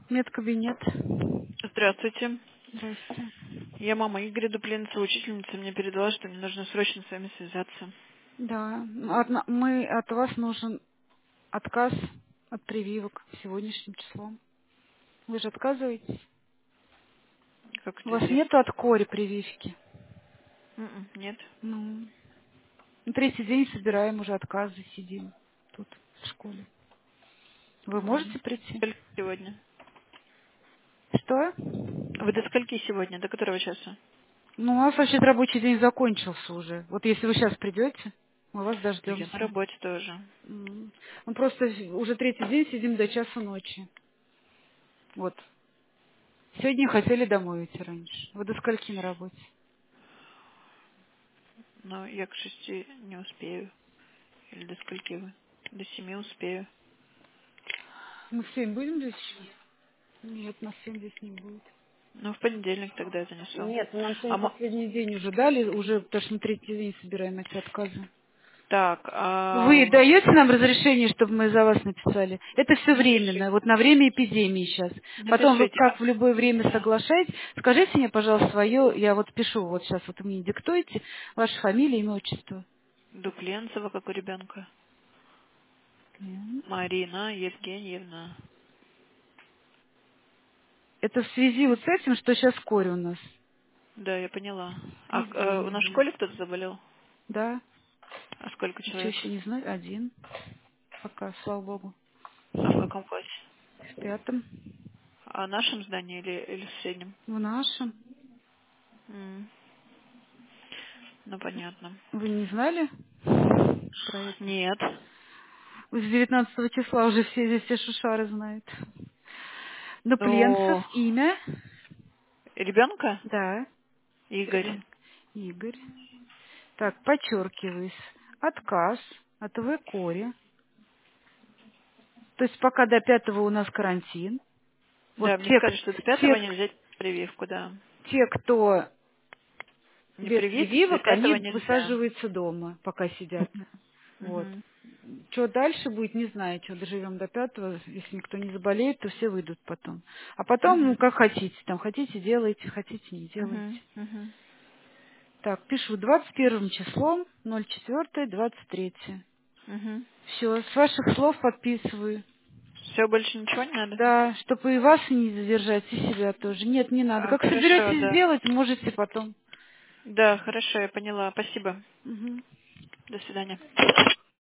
Медкабинет. Здравствуйте. Здрасте. Я мама Игоря Дуплинца, учительница. Мне передала, что мне нужно срочно с вами связаться. Да. От вас нужен отказ от прививок сегодняшним числом. Вы же отказываетесь? Как У это вас известно? нету от кори прививки? Нет. Ну, на третий день собираем уже отказы, сидим тут в школе. Вы можете прийти? Сколько сегодня? Что? Вы до скольки сегодня? До которого часа? Ну, у нас вообще рабочий день закончился уже. Вот если вы сейчас придете, мы вас Ну, я на дождемся. работе тоже. Мы просто уже третий день сидим до часа ночи. Вот. Сегодня хотели домой уйти раньше. Вы до скольки на работе? Но я к 6 не успею. Или до скольки вы? До 7 успею. Мы в 7 будем здесь? Нет, нас 7 здесь не будет. Ну, в понедельник тогда я занесу. Нет, нам А сегодня ма- последний день уже дали, уже потому что мы третий день собираем эти отказы. Так, Вы даете нам разрешение, чтобы мы за вас написали? Это все временно, напишите. вот на время эпидемии сейчас. Потом вы Напишите. как в любое время Да. соглашаетесь. Скажите мне, пожалуйста, свое, я вот пишу, вот сейчас вот вы мне диктуете, ваша фамилия, имя, отчество. Дупленцева, как у ребенка. Марина Евгеньевна. Это в связи вот с этим, что сейчас кори у нас. Да, я поняла. А у нас в Евгеньевна. школе кто-то заболел? Да, А сколько ничего человек? еще не знаю, один. Пока, слава богу. А в каком классе? В 5. А в нашем здании или в соседнем? В нашем. М, Ну, понятно. Вы не знали про это? Нет. С 19 числа уже все здесь все шушары знают. Дупленцев, О, имя. ребенка? Да. Игорь. Игорь. Так, подчеркиваюсь. Отказ от кори. То есть пока до 5 у нас карантин. Вот Да, мне сказали, что до пятого те, нельзя делать прививку, да. те, кто Не без привитый, до прививок, пятого они нельзя. высаживаются дома, пока сидят. Вот. Мгм. Что дальше будет, не знаю, что доживем до 5, если никто не заболеет, то все выйдут потом. А потом, ну, Мгм. как хотите, там, хотите делайте, хотите не делайте. Мгм. Мгм. Так, пишу 21 числом, 04-23. Мгм. Все, с ваших слов подписываю. Все, больше ничего не надо? Да, чтобы и вас не задержать, и себя тоже. Нет, не надо. Как Хорошо, соберетесь да. сделать, можете потом. Да, хорошо, я поняла. Спасибо. Мгм. До свидания.